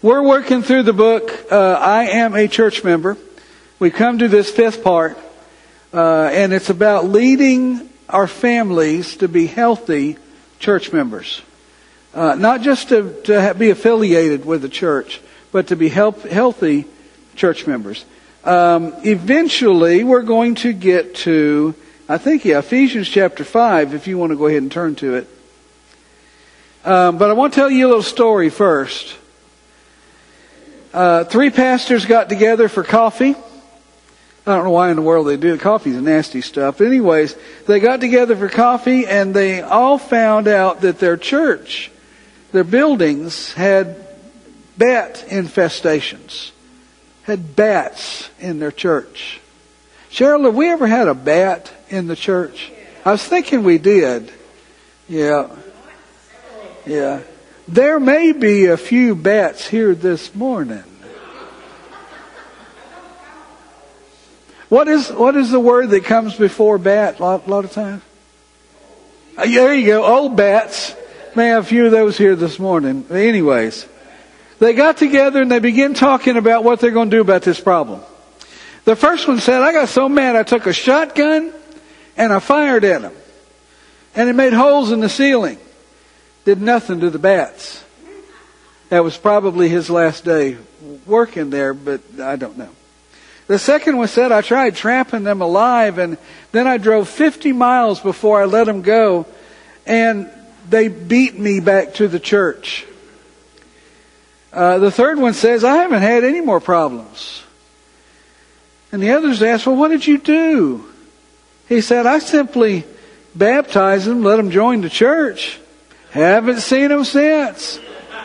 We're working through the book, I Am a Church Member. We come to this fifth part, and it's about leading our families to be healthy church members. Not just to be affiliated with the church, but to be healthy church members. Eventually, we're going to get to, Ephesians chapter 5, if you want to go ahead and turn to it. But I want to tell you a little story first. 3 pastors got together for coffee. I don't know why in the world they do it. Coffee's nasty stuff. But anyways, they got together for coffee and they all found out that their church, their buildings had bat infestations. Had bats in their church. Cheryl, have we ever had a bat in the church? I was thinking we did. Yeah. There may be a few bats here this morning. What is the word that comes before bat a lot of times? There you go, old bats. May have a few of those here this morning. Anyways, they got together and they began talking about what they're going to do about this problem. The first one said, I got so mad I took a shotgun and I fired at them. And it made holes in the ceiling. Did nothing to the bats. That was probably his last day working there, but I don't know. The second one said, I tried trapping them alive and then I drove 50 miles before I let them go and they beat me back to the church. The third one says, I haven't had any more problems. And the others asked, well, what did you do? He said, I simply baptized them, let them join the church. Haven't seen them since.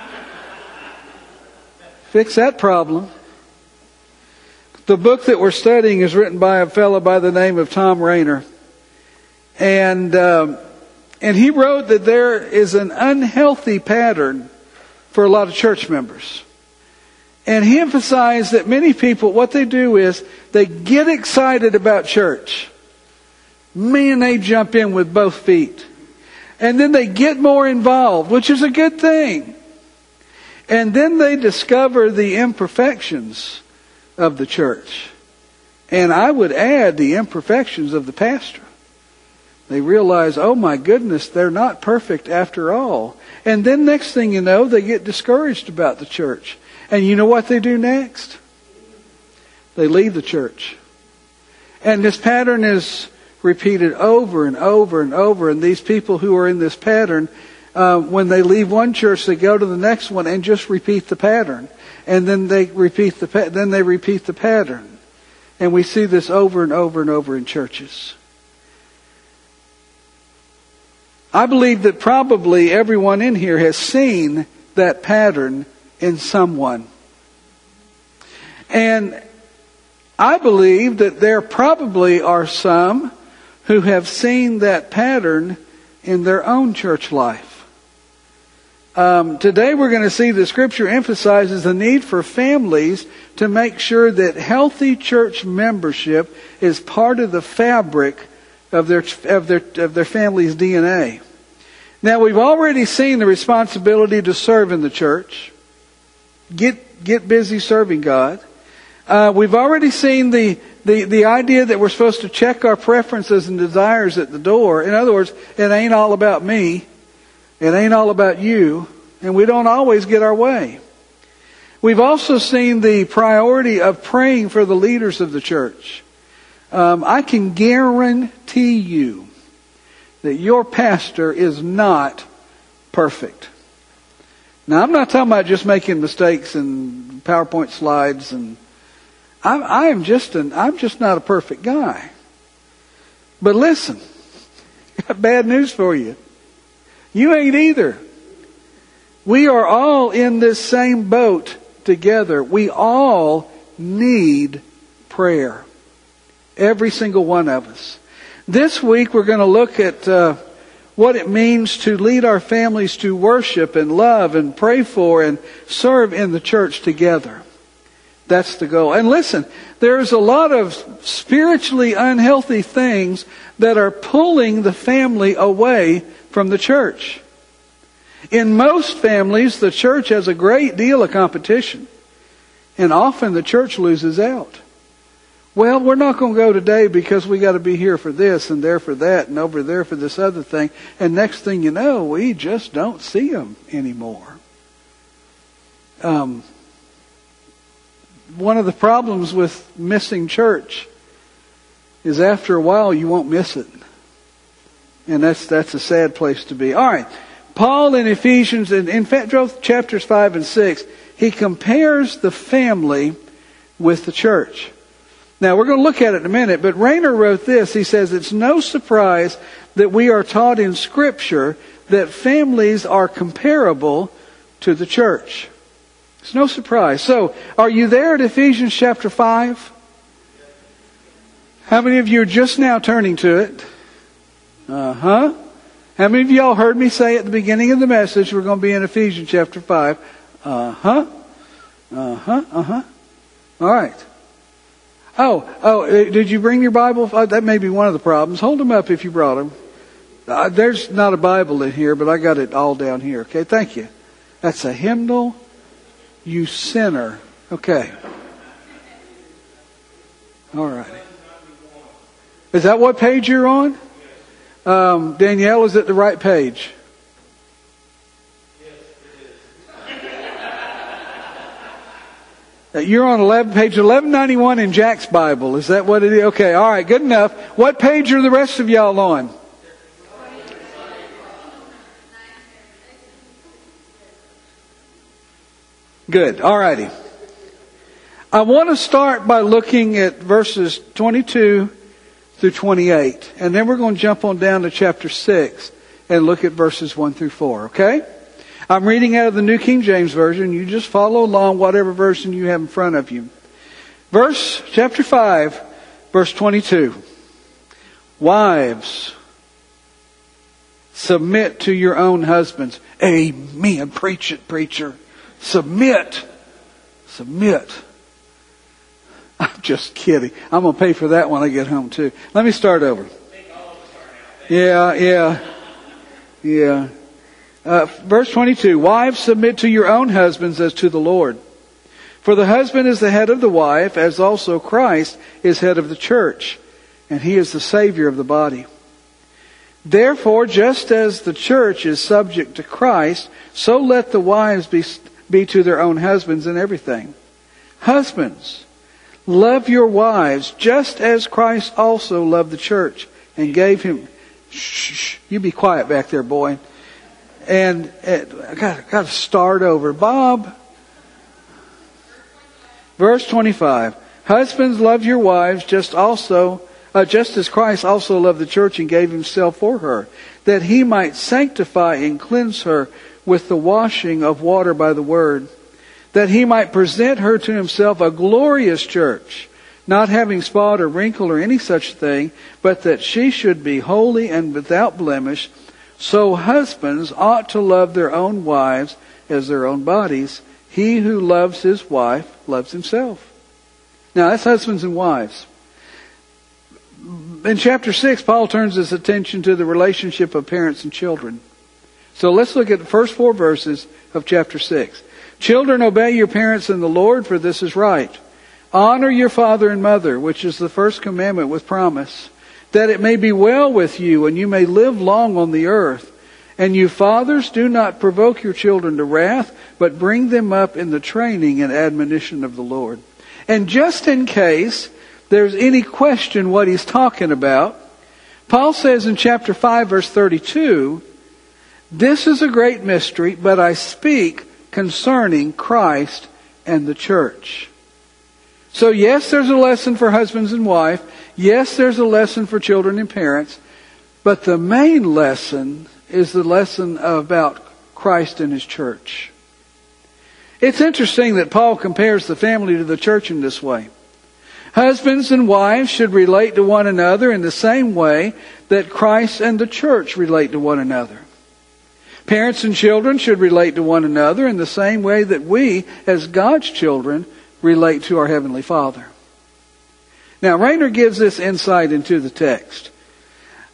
Fix that problem. The book that we're studying is written by a fellow by the name of Tom Rainer. And he wrote that there is an unhealthy pattern for a lot of church members. And he emphasized that many people, what they do is they get excited about church. Man, they jump in with both feet. And then they get more involved, which is a good thing. And then they discover the imperfections of the church. And I would add the imperfections of the pastor. They realize, oh my goodness, they're not perfect after all. And then next thing you know, they get discouraged about the church. And you know what they do next? They leave the church. And this pattern is repeated over and over and over. And these people who are in this pattern, when they leave one church, they go to the next one and just repeat the pattern. And then they repeat the pattern. And we see this over and over and over in churches. I believe that probably everyone in here has seen that pattern in someone. And I believe that there probably are some who have seen that pattern in their own church life. Today we're going to see the scripture emphasizes the need for families to make sure that healthy church membership is part of the fabric of their family's DNA. Now we've already seen the responsibility to serve in the church. Get busy serving God. We've already seen the idea that we're supposed to check our preferences and desires at the door. In other words, it ain't all about me. It ain't all about you. And we don't always get our way. We've also seen the priority of praying for the leaders of the church. I can guarantee you that your pastor is not perfect. Now, I'm not talking about just making mistakes and PowerPoint slides, and I'm just not a perfect guy. But listen, got bad news for you. You ain't either. We are all in this same boat together. We all need prayer. Every single one of us. This week we're going to look at what it means to lead our families to worship and love and pray for and serve in the church together. That's the goal. And listen, there's a lot of spiritually unhealthy things that are pulling the family away from the church. In most families, the church has a great deal of competition. And often the church loses out. Well, we're not going to go today because we got to be here for this and there for that and over there for this other thing. And next thing you know, we just don't see them anymore. One of the problems with missing church is after a while you won't miss it. And that's a sad place to be. All right. Paul in Ephesians, in fact, chapters 5 and 6, he compares the family with the church. Now, we're going to look at it in a minute, but Rainer wrote this. He says, it's no surprise that we are taught in Scripture that families are comparable to the church. It's no surprise. So, are you there at Ephesians chapter 5? How many of you are just now turning to it? Uh-huh. How many of y'all heard me say at the beginning of the message we're going to be in Ephesians chapter 5? Uh-huh. Uh-huh. Uh-huh. All right. Oh, did you bring your Bible? That may be one of the problems. Hold them up if you brought them. There's not a Bible in here, but I got it all down here. Okay, thank you. That's a hymnal, you sinner. Okay. All right. Is that what page you're on? Danielle, is it the right page? You're on page 1191 in Jack's Bible. Is that what it is? Okay, all right, good enough. What page are the rest of y'all on? Good, all righty. I want to start by looking at verses 22 through 28. And then we're going to jump on down to chapter 6 and look at verses 1 through 4, okay? I'm reading out of the New King James Version. You just follow along whatever version you have in front of you. Chapter 5, verse 22. Wives, submit to your own husbands. Amen. Preach it, preacher. Submit. Submit. I'm just kidding. I'm going to pay for that when I get home too. Let me start over. Yeah. Verse 22, wives, submit to your own husbands as to the Lord. For the husband is the head of the wife, as also Christ is head of the church, and he is the Savior of the body. Therefore, just as the church is subject to Christ, so let the wives be to their own husbands in everything. Husbands, love your wives, just as Christ also loved the church, and gave him... Shh, you be quiet back there, boy. And I got to start over. Bob. Verse 25. Husbands, love your wives just as Christ also loved the church and gave himself for her, that he might sanctify and cleanse her with the washing of water by the word, that he might present her to himself a glorious church, not having spot or wrinkle or any such thing, but that she should be holy and without blemish. So husbands ought to love their own wives as their own bodies. He who loves his wife loves himself. Now that's husbands and wives. In chapter 6, Paul turns his attention to the relationship of parents and children. So let's look at the first 4 verses of chapter 6. Children, obey your parents in the Lord, for this is right. Honor your father and mother, which is the first commandment with promise, that it may be well with you and you may live long on the earth. And you fathers, do not provoke your children to wrath, but bring them up in the training and admonition of the Lord. And just in case there's any question what he's talking about, Paul says in chapter 5, verse 32, this is a great mystery, but I speak concerning Christ and the church. So yes, there's a lesson for husbands and wife. Yes, there's a lesson for children and parents. But the main lesson is the lesson about Christ and his church. It's interesting that Paul compares the family to the church in this way. Husbands and wives should relate to one another in the same way that Christ and the church relate to one another. Parents and children should relate to one another in the same way that we, as God's children, relate to our Heavenly Father. Now, Rainer gives this insight into the text.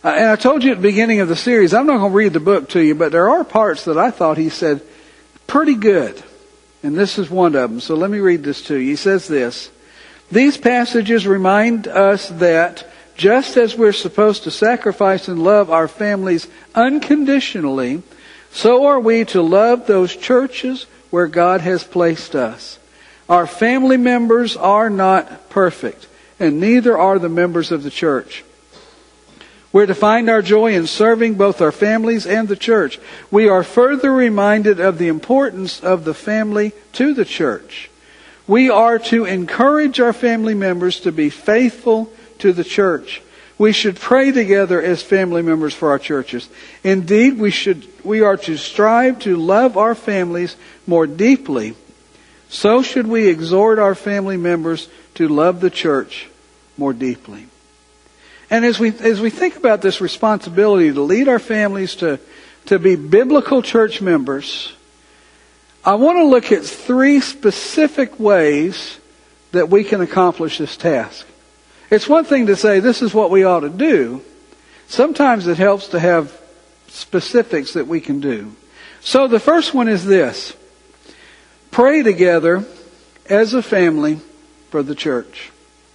And I told you at the beginning of the series, I'm not going to read the book to you, but there are parts that I thought he said pretty good. And this is one of them. So let me read this to you. He says this: these passages remind us that just as we're supposed to sacrifice and love our families unconditionally, so are we to love those churches where God has placed us. Our family members are not perfect, and neither are the members of the church. We're to find our joy in serving both our families and the church. We are further reminded of the importance of the family to the church. We are to encourage our family members to be faithful to the church. We should pray together as family members for our churches. Indeed, we are to strive to love our families more deeply. So should we exhort our family members to love the church more deeply. And as we think about this responsibility to lead our families to be biblical church members, I want to look at 3 specific ways that we can accomplish this task. It's one thing to say this is what we ought to do. Sometimes it helps to have specifics that we can do. So the first one is this: pray together as a family for the church.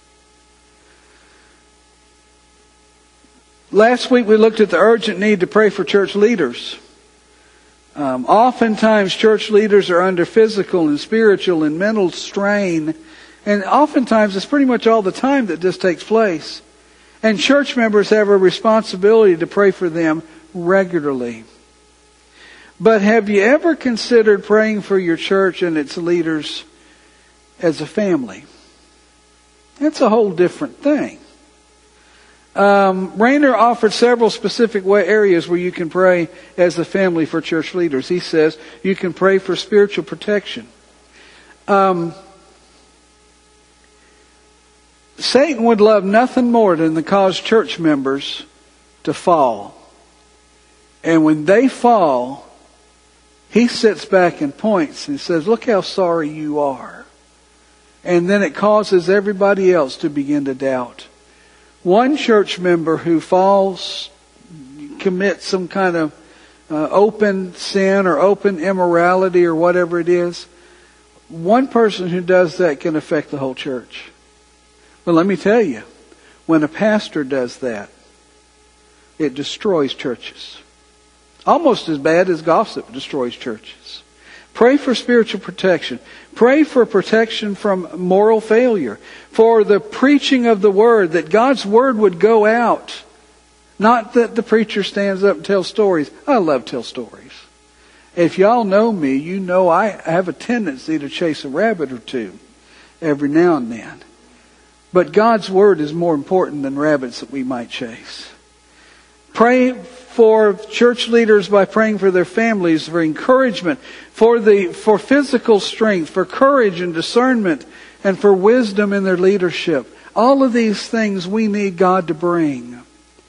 Last week we looked at the urgent need to pray for church leaders. Oftentimes church leaders are under physical and spiritual and mental strain. And oftentimes it's pretty much all the time that this takes place. And church members have a responsibility to pray for them regularly. But have you ever considered praying for your church and its leaders as a family? That's a whole different thing. Rainer offered several specific areas where you can pray as a family for church leaders. He says you can pray for spiritual protection. Satan would love nothing more than to cause church members to fall. And when they fall, he sits back and points and says, look how sorry you are. And then it causes everybody else to begin to doubt. One church member who falls, commits some kind of open sin or open immorality or whatever it is, one person who does that can affect the whole church. But let me tell you, when a pastor does that, it destroys churches. Almost as bad as gossip destroys churches. Pray for spiritual protection. Pray for protection from moral failure. For the preaching of the Word, that God's Word would go out. Not that the preacher stands up and tells stories. I love to tell stories. If y'all know me, you know I have a tendency to chase a rabbit or two every now and then. But God's Word is more important than rabbits that we might chase. Pray for church leaders by praying for their families, for encouragement, for physical strength, for courage and discernment, and for wisdom in their leadership. All of these things we need God to bring.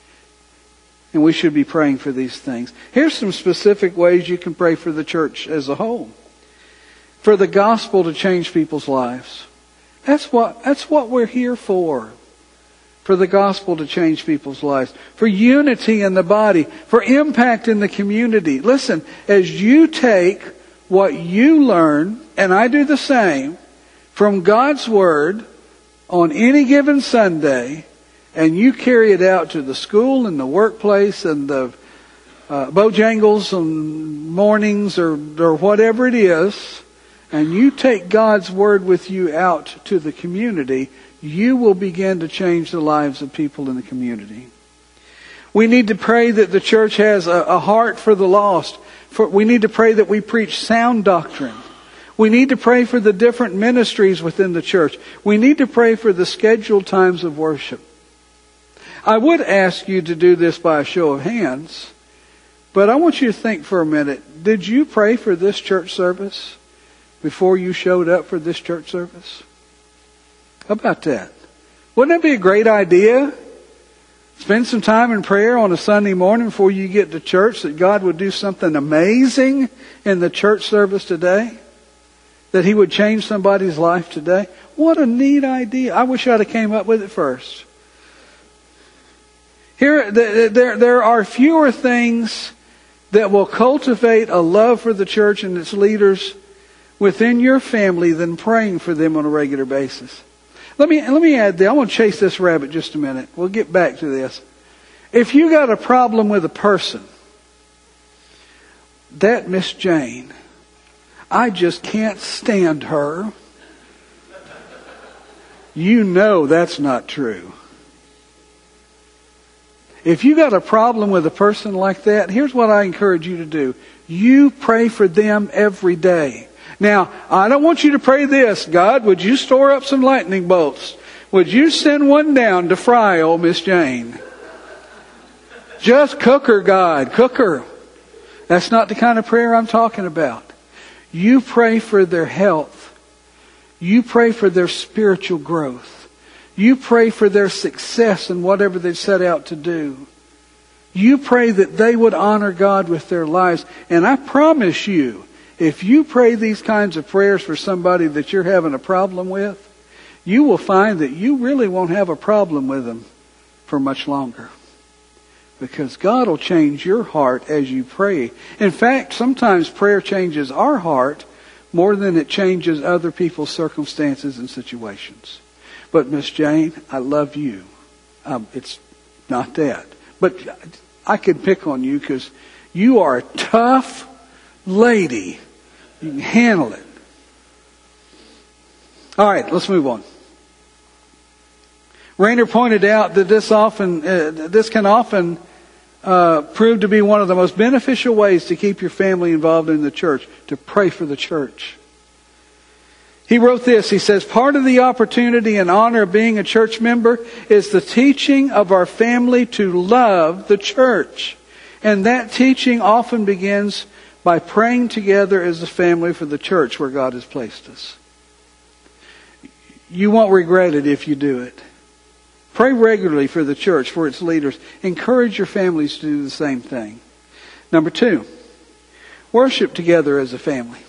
And we should be praying for these things. Here's some specific ways you can pray for the church as a whole. For the gospel to change people's lives. That's what we're here for. For the gospel to change people's lives. For unity in the body. For impact in the community. Listen, as you take what you learn, and I do the same, from God's Word on any given Sunday, and you carry it out to the school and the workplace and the Bojangles and mornings or whatever it is, and you take God's Word with you out to the community, you will begin to change the lives of people in the community. We need to pray that the church has a heart for the lost. We need to pray that we preach sound doctrine. We need to pray for the different ministries within the church. We need to pray for the scheduled times of worship. I would ask you to do this by a show of hands, but I want you to think for a minute. Did you pray for this church service before you showed up for this church service? How about that? Wouldn't that be a great idea? Spend some time in prayer on a Sunday morning before you get to church, that God would do something amazing in the church service today. That He would change somebody's life today. What a neat idea. I wish I'd have came up with it first. There are fewer things that will cultivate a love for the church and its leaders within your family than praying for them on a regular basis. Let me add that. I want to chase this rabbit just a minute. We'll get back to this. If you got a problem with a person, that Miss Jane, I just can't stand her. You know that's not true. If you got a problem with a person like that, here's what I encourage you to do. You pray for them every day. Now, I don't want you to pray this. God, would you store up some lightning bolts? Would you send one down to fry old Miss Jane? Just cook her, God. Cook her. That's not the kind of prayer I'm talking about. You pray for their health. You pray for their spiritual growth. You pray for their success in whatever they've set out to do. You pray that they would honor God with their lives. And I promise you, if you pray these kinds of prayers for somebody that you're having a problem with, you will find that you really won't have a problem with them for much longer. Because God will change your heart as you pray. In fact, sometimes prayer changes our heart more than it changes other people's circumstances and situations. But Miss Jane, I love you. It's not that. But I could pick on you because you are a tough lady. You can handle it. All right, let's move on. Rainer pointed out that this can often prove to be one of the most beneficial ways to keep your family involved in the church, to pray for the church. He wrote this, he says, part of the opportunity and honor of being a church member is the teaching of our family to love the church. And that teaching often begins by praying together as a family for the church where God has placed us. You won't regret it if you do it. Pray regularly for the church, for its leaders. Encourage your families to do the same thing. Number 2, worship together as a family.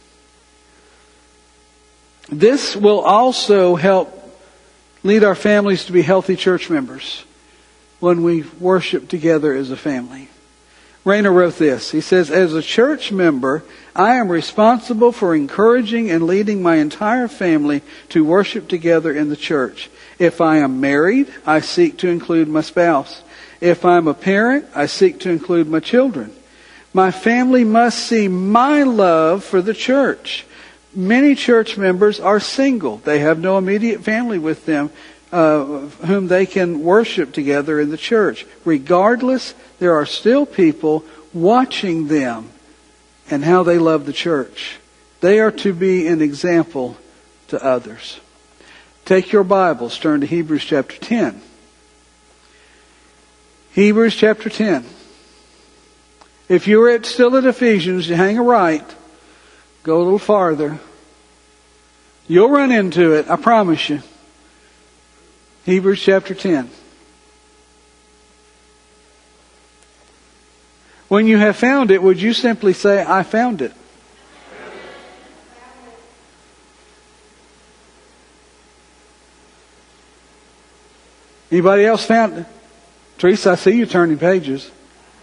This will also help lead our families to be healthy church members when we worship together as a family. Rainer wrote this. He says, as a church member, I am responsible for encouraging and leading my entire family to worship together in the church. If I am married, I seek to include my spouse. If I'm a parent, I seek to include my children. My family must see my love for the church. Many church members are single. They have no immediate family with them whom they can worship together in the church. Regardless, there are still people watching them and how they love the church. They are to be an example to others. Take your Bibles, turn to Hebrews chapter 10. Hebrews chapter 10. If you were still at Ephesians, you hang a right. Go a little farther. You'll run into it, I promise you. Hebrews chapter 10. When you have found it, would you simply say, I found it? Anybody else found it? Teresa, I see you turning pages.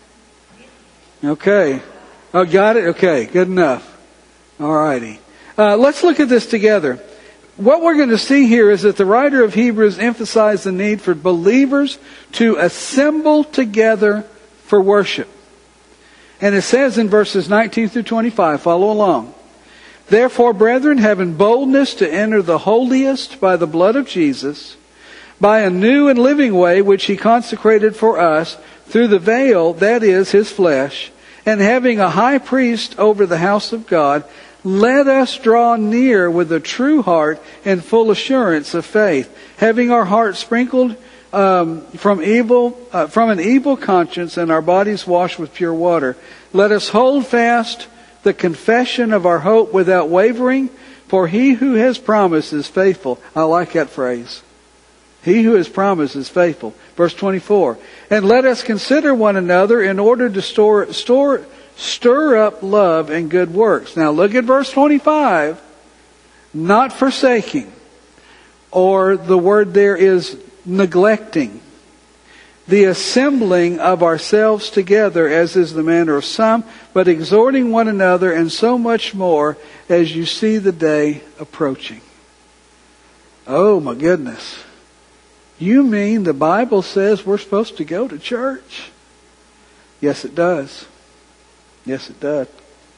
Okay. Oh, got it? Okay, good enough. All righty. Let's look at this together. What we're going to see here is that the writer of Hebrews emphasized the need for believers to assemble together for worship. And it says in verses 19 through 25, follow along. Therefore, brethren, having boldness to enter the holiest by the blood of Jesus, by a new and living way which He consecrated for us through the veil, that is, His flesh, and having a high priest over the house of God, let us draw near with a true heart and full assurance of faith, having our hearts sprinkled from an evil conscience and our bodies washed with pure water. Let us hold fast the confession of our hope without wavering, for He who has promised is faithful. I like that phrase. He who has promised is faithful. Verse 24. And let us consider one another in order to stir up love and good works. Now look at verse 25. Not forsaking. Or the word there is neglecting. the assembling of ourselves together, as is the manner of some, but exhorting one another, and so much more as you see the day approaching. Oh my goodness. You mean the Bible says we're supposed to go to church? Yes, it does. Yes, it does.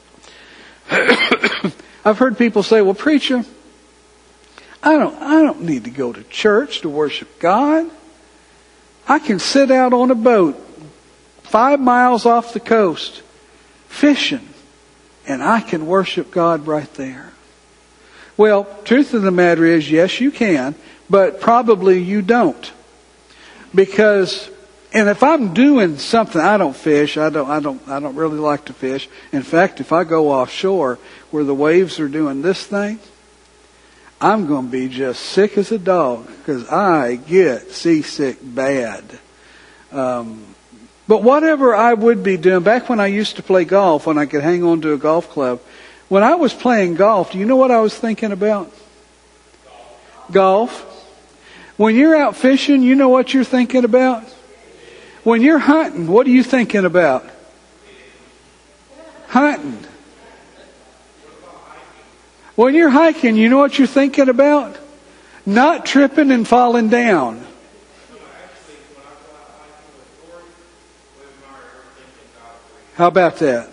I've heard people say, well, preacher, I don't need to go to church to worship God. I can sit out on a boat 5 miles off the coast fishing, and I can worship God right there. Well, truth of the matter is, yes, you can, but probably you don't. And if I'm doing something, I don't fish. I don't really like to fish. In fact, if I go offshore where the waves are doing this thing, I'm going to be just sick as a dog because I get seasick bad. But whatever I would be doing, back when I used to play golf, when I could hang on to a golf club, when I was playing golf, do you know what I was thinking about? Golf. When you're out fishing, you know what you're thinking about? When you're hunting, what are you thinking about? Hunting. When you're hiking, you know what you're thinking about? Not tripping and falling down. How about that?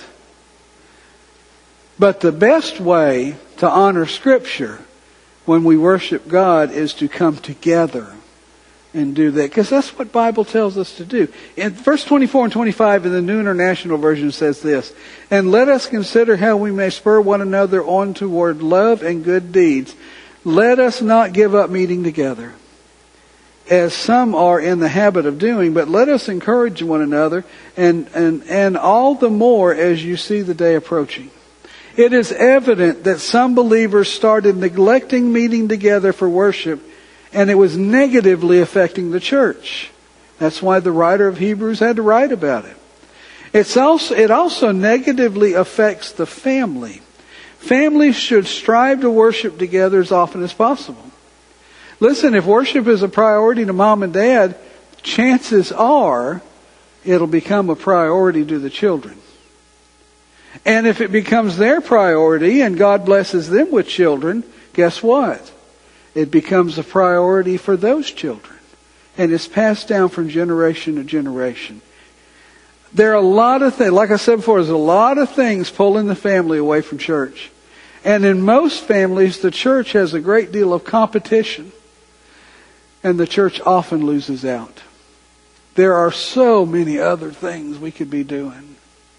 But the best way to honor Scripture when we worship God is to come together and do that. Because that's what the Bible tells us to do. In verse 24 and 25 in the New International Version says this, and let us consider how we may spur one another on toward love and good deeds. Let us not give up meeting together, as some are in the habit of doing, but let us encourage one another, and all the more as you see the day approaching. It is evident that some believers started neglecting meeting together for worship, and it was negatively affecting the church. That's why the writer of Hebrews had to write about it. It also negatively affects the family. Families should strive to worship together as often as possible. Listen, if worship is a priority to mom and dad, chances are it'll become a priority to the children. And if it becomes their priority and God blesses them with children, guess what? It becomes a priority for those children. And it's passed down from generation to generation. There are a lot of things, like I said before, there's a lot of things pulling the family away from church. And in most families, the church has a great deal of competition. And the church often loses out. There are so many other things we could be doing.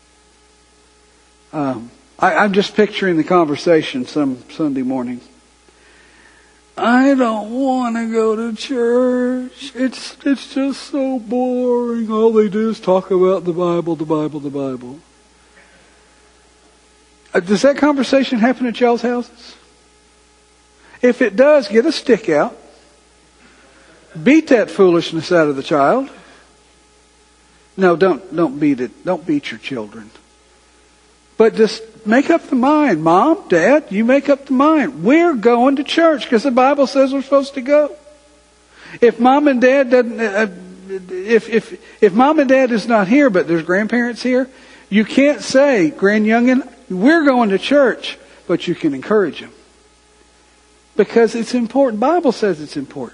I'm just picturing the conversation some Sunday morning. I don't want to go to church. It's just so boring. All they do is talk about the Bible, the Bible, the Bible. Does that conversation happen at y'all's houses? If it does, get a stick out. Beat that foolishness out of the child. No, don't beat it. Don't beat your children. But just make up the mind. Mom, Dad, you make up the mind. We're going to church because the Bible says we're supposed to go. If mom and dad doesn't, if mom and dad is not here, but there's grandparents here, you can't say, grand youngin, we're going to church, but you can encourage them. Because it's important. The Bible says it's important.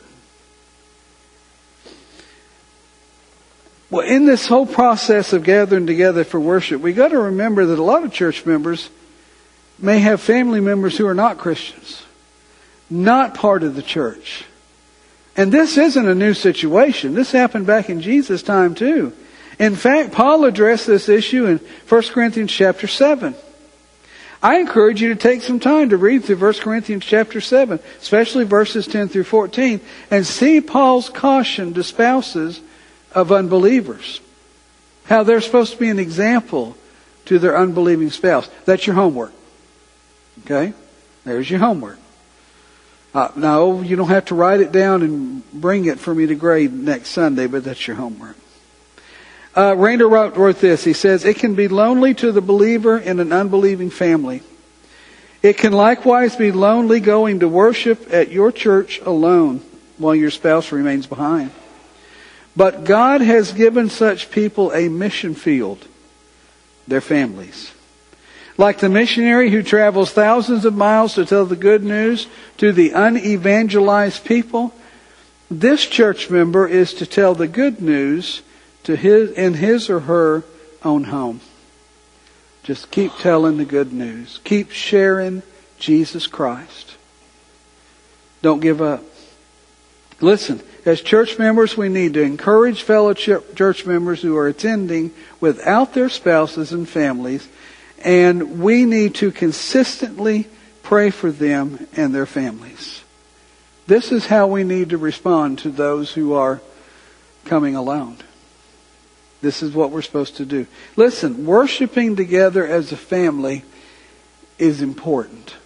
Well, in this whole process of gathering together for worship, we got to remember that a lot of church members may have family members who are not Christians, not part of the church. And this isn't a new situation. This happened back in Jesus' time too. In fact, Paul addressed this issue in 1 Corinthians chapter 7. I encourage you to take some time to read through 1 Corinthians chapter 7, especially verses 10 through 14, and see Paul's caution to spouses of unbelievers. How they're supposed to be an example to their unbelieving spouse. That's your homework. Okay? There's your homework. No, you don't have to write it down and bring it for me to grade next Sunday, but that's your homework. Rainer wrote this. He says, it can be lonely to the believer in an unbelieving family. It can likewise be lonely going to worship at your church alone while your spouse remains behind. But God has given such people a mission field, their families. Like the missionary who travels thousands of miles to tell the good news to the unevangelized people, this church member is to tell the good news to his or her own home. Just keep telling the good news. Keep sharing Jesus Christ. Don't give up. Listen, as church members, we need to encourage fellow church members who are attending without their spouses and families, and we need to consistently pray for them and their families. This is how we need to respond to those who are coming alone. This is what we're supposed to do. Listen, worshiping together as a family is important.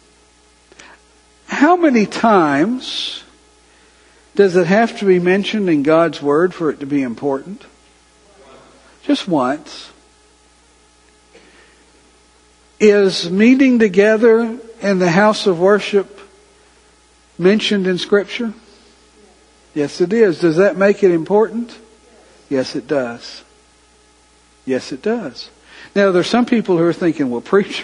How many times does it have to be mentioned in God's Word for it to be important? Just once. Is meeting together in the house of worship mentioned in Scripture? Yes, it is. Does that make it important? Yes, it does. Yes, it does. Now, there's some people who are thinking, well, preacher,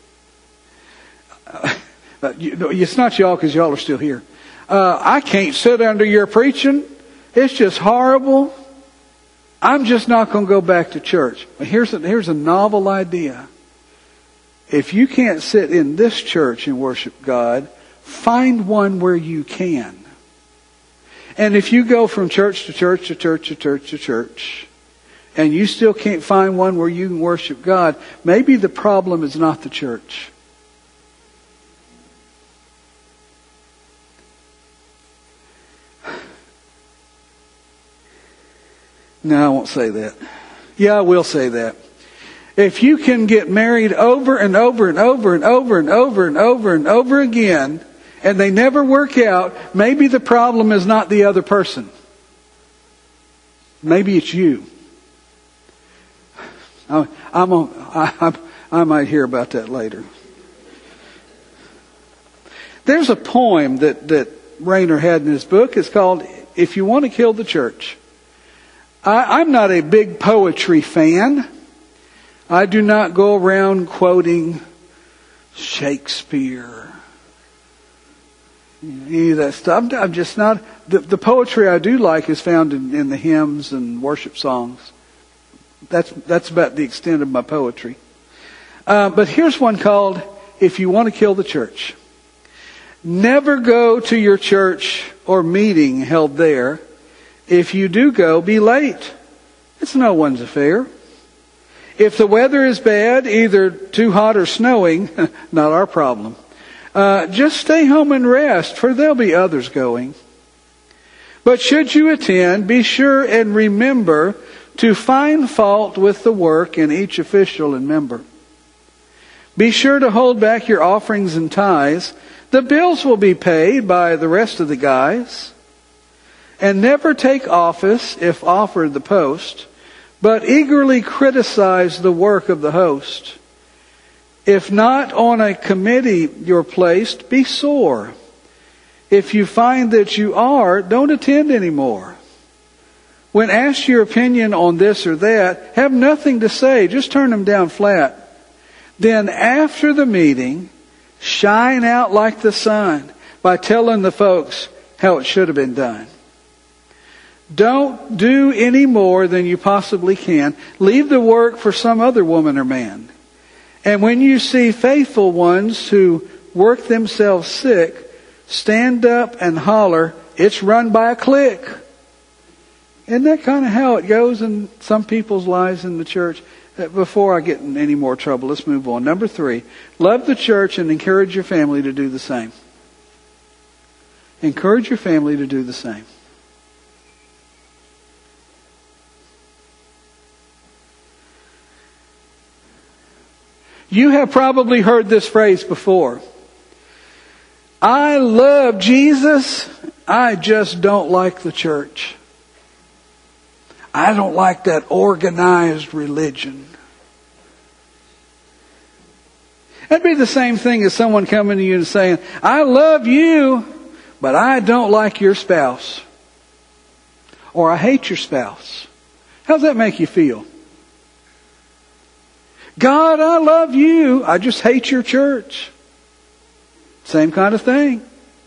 it's not y'all because y'all are still here. I can't sit under your preaching. It's just horrible. I'm just not going to go back to church. But here's a novel idea. If you can't sit in this church and worship God, find one where you can. And if you go from church to church to church to church to church, and you still can't find one where you can worship God, maybe the problem is not the church. No, I won't say that. Yeah, I will say that. If you can get married over and over and over and over and over and over and over again, and they never work out, maybe the problem is not the other person. Maybe it's you. I might hear about that later. There's a poem that Rayner had in his book. It's called If You Want to Kill the Church. I'm not a big poetry fan. I do not go around quoting Shakespeare, any of that stuff. I'm just not. The poetry I do like is found in the hymns and worship songs. That's about the extent of my poetry. But here's one called If You Want to Kill the Church. Never go to your church or meeting held there. If you do go, be late. It's no one's affair. If the weather is bad, either too hot or snowing, not our problem. Just stay home and rest, for there'll be others going. But should you attend, be sure and remember to find fault with the work in each official and member. Be sure to hold back your offerings and tithes. The bills will be paid by the rest of the guys. And never take office if offered the post, but eagerly criticize the work of the host. If not on a committee you're placed, be sore. If you find that you are, don't attend anymore. When asked your opinion on this or that, have nothing to say. Just turn them down flat. Then after the meeting, shine out like the sun by telling the folks how it should have been done. Don't do any more than you possibly can. Leave the work for some other woman or man. And when you see faithful ones who work themselves sick, stand up and holler, it's run by a clique. Isn't that kind of how it goes in some people's lives in the church? Before I get in any more trouble, let's move on. Number 3, love the church and encourage your family to do the same. Encourage your family to do the same. You have probably heard this phrase before. I love Jesus, I just don't like the church. I don't like that organized religion. That'd be the same thing as someone coming to you and saying, I love you, but I don't like your spouse. or I hate your spouse. How does that make you feel? God, I love you. I just hate your church. Same kind of thing.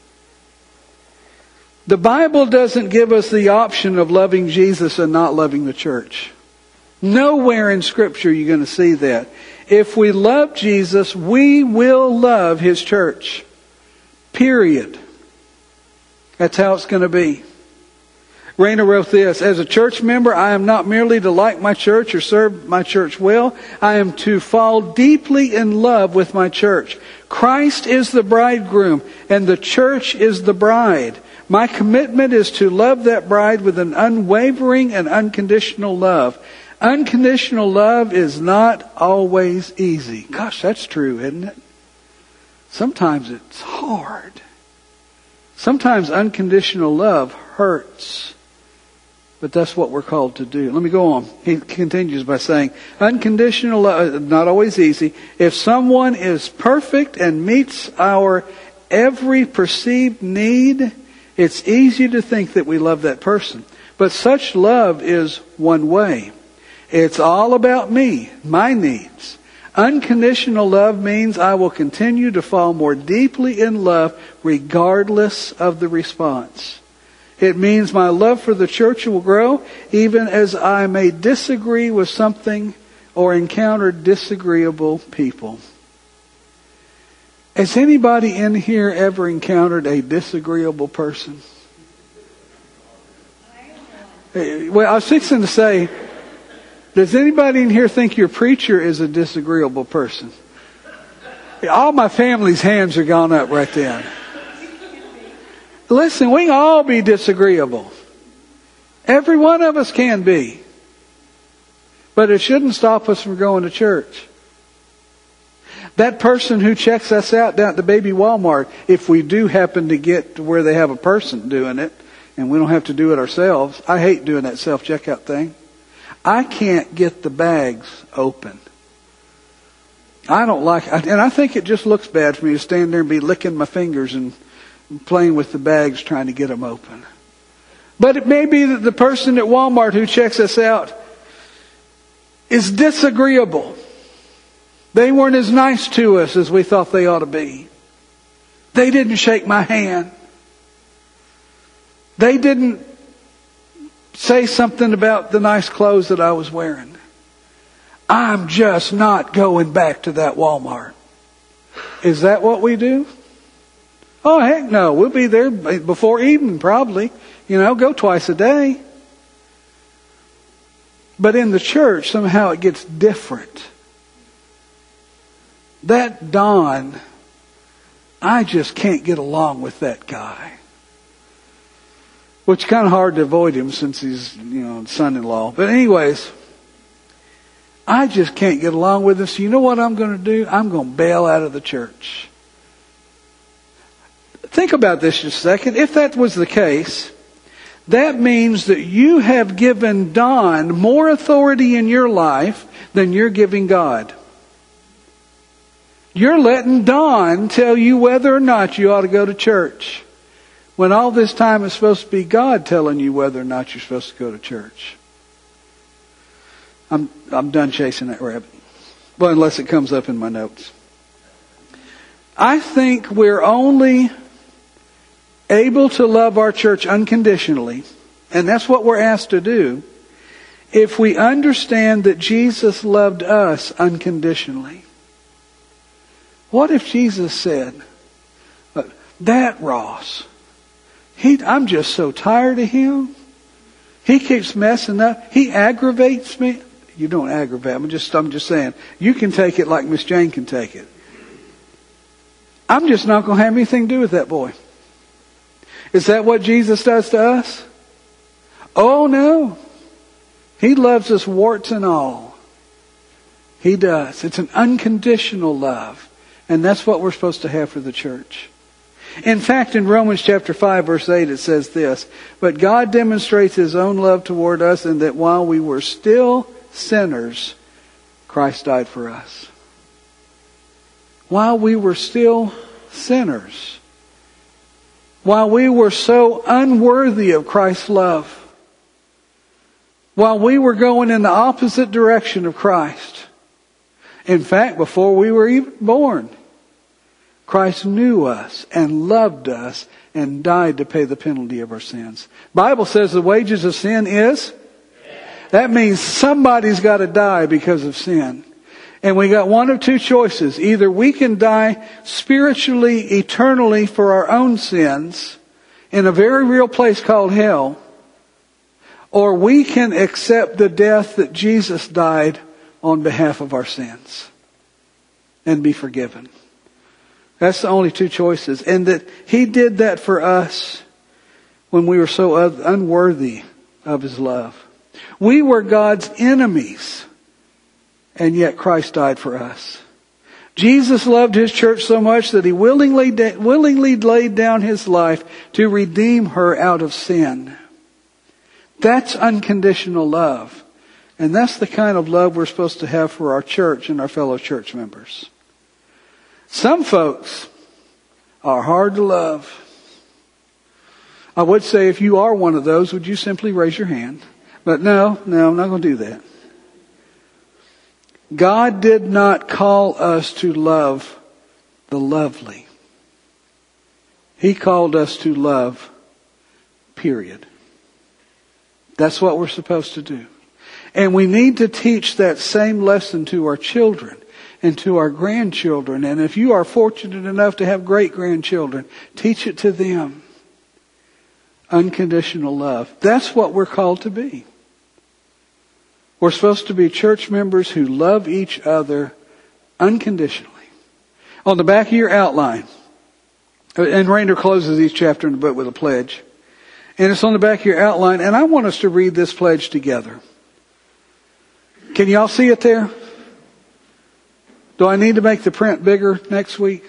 The Bible doesn't give us the option of loving Jesus and not loving the church. Nowhere in Scripture you're going to see that. If we love Jesus, we will love His church. Period. That's how it's going to be. Rainer wrote this, as a church member, I am not merely to like my church or serve my church well. I am to fall deeply in love with my church. Christ is the bridegroom and the church is the bride. My commitment is to love that bride with an unwavering and unconditional love. Unconditional love is not always easy. Gosh, that's true, isn't it? Sometimes it's hard. Sometimes unconditional love hurts. But that's what we're called to do. Let me go on. He continues by saying, unconditional love, not always easy. If someone is perfect and meets our every perceived need, it's easy to think that we love that person. But such love is one way. It's all about me, my needs. Unconditional love means I will continue to fall more deeply in love regardless of the response. It means my love for the church will grow even as I may disagree with something or encounter disagreeable people. Has anybody in here ever encountered a disagreeable person? Well, I was fixing to say, does anybody in here think your preacher is a disagreeable person? All my family's hands are gone up right then. Listen, we can all be disagreeable. Every one of us can be. But it shouldn't stop us from going to church. That person who checks us out down at the baby Walmart, if we do happen to get to where they have a person doing it, and we don't have to do it ourselves. I hate doing that self-checkout thing. I can't get the bags open. I don't like it. And I think it just looks bad for me to stand there and be licking my fingers and playing with the bags trying to get them open. But it may be that the person at Walmart who checks us out is disagreeable. They weren't as nice to us as we thought they ought to be. They didn't shake my hand. They didn't say something about the nice clothes that I was wearing. I'm just not going back to that Walmart. Is that what we do? Oh, heck no. We'll be there before evening probably. Go twice a day. But in the church, somehow it gets different. That Don, I just can't get along with that guy. Which is kind of hard to avoid him since he's, son-in-law. But anyways, I just can't get along with him. So you know what I'm going to do? I'm going to bail out of the church. Think about this just a second. If that was the case, that means that you have given Don more authority in your life than you're giving God. You're letting Don tell you whether or not you ought to go to church, when all this time is supposed to be God telling you whether or not you're supposed to go to church. I'm done chasing that rabbit. Well, unless it comes up in my notes. I think we're only able to love our church unconditionally, and that's what we're asked to do, if we understand that Jesus loved us unconditionally. What if Jesus said, that Ross, I'm just so tired of him. He keeps messing up. He aggravates me. You don't aggravate. I'm just saying, you can take it like Miss Jane can take it. I'm just not going to have anything to do with that boy. Is that what Jesus does to us? Oh no. He loves us warts and all. He does. It's an unconditional love. And that's what we're supposed to have for the church. In fact, in Romans chapter 5, verse 8, it says this, but God demonstrates His own love toward us in that while we were still sinners, Christ died for us. While we were still sinners. While we were so unworthy of Christ's love. while we were going in the opposite direction of Christ. In fact, before we were even born, Christ knew us and loved us and died to pay the penalty of our sins. Bible says the wages of sin is? That means somebody's got to die because of sin. And we got one of two choices. Either we can die spiritually, eternally for our own sins in a very real place called hell, or we can accept the death that Jesus died on behalf of our sins and be forgiven. That's the only two choices. And that He did that for us when we were so unworthy of His love. We were God's enemies, and yet Christ died for us. Jesus loved His church so much that He willingly laid down His life to redeem her out of sin. That's unconditional love. And that's the kind of love we're supposed to have for our church and our fellow church members. Some folks are hard to love. I would say if you are one of those, would you simply raise your hand? But no, I'm not going to do that. God did not call us to love the lovely. He called us to love, period. That's what we're supposed to do. And we need to teach that same lesson to our children and to our grandchildren. And if you are fortunate enough to have great-grandchildren, teach it to them. Unconditional love. That's what we're called to be. We're supposed to be church members who love each other unconditionally. On the back of your outline, and Rainer closes each chapter in the book with a pledge. And it's on the back of your outline, and I want us to read this pledge together. Can y'all see it there? Do I need to make the print bigger next week?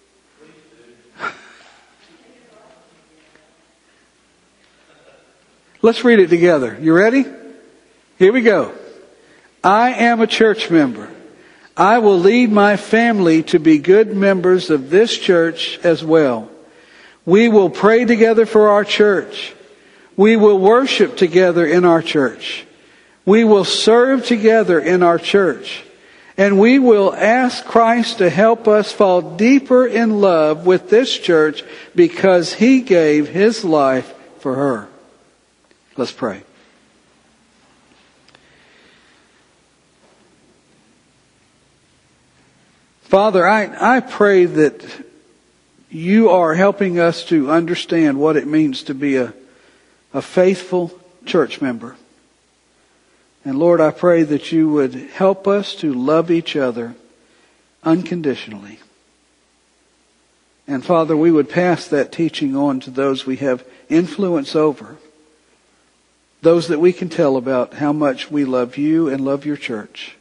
Let's read it together. You ready? Here we go. I am a church member. I will lead my family to be good members of this church as well. We will pray together for our church. We will worship together in our church. We will serve together in our church. And we will ask Christ to help us fall deeper in love with this church because He gave His life for her. Let's pray. Father, I pray that You are helping us to understand what it means to be a faithful church member. And Lord, I pray that You would help us to love each other unconditionally. And Father, we would pass that teaching on to those we have influence over. Those that we can tell about how much we love You and love Your church.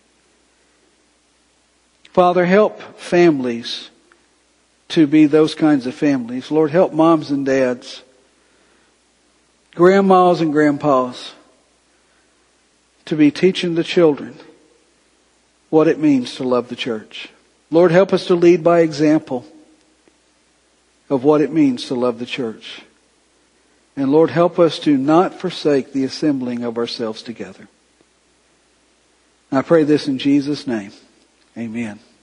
Father, help families to be those kinds of families. Lord, help moms and dads, grandmas and grandpas, to be teaching the children what it means to love the church. Lord, help us to lead by example of what it means to love the church. And Lord, help us to not forsake the assembling of ourselves together. I pray this in Jesus' name. Amen.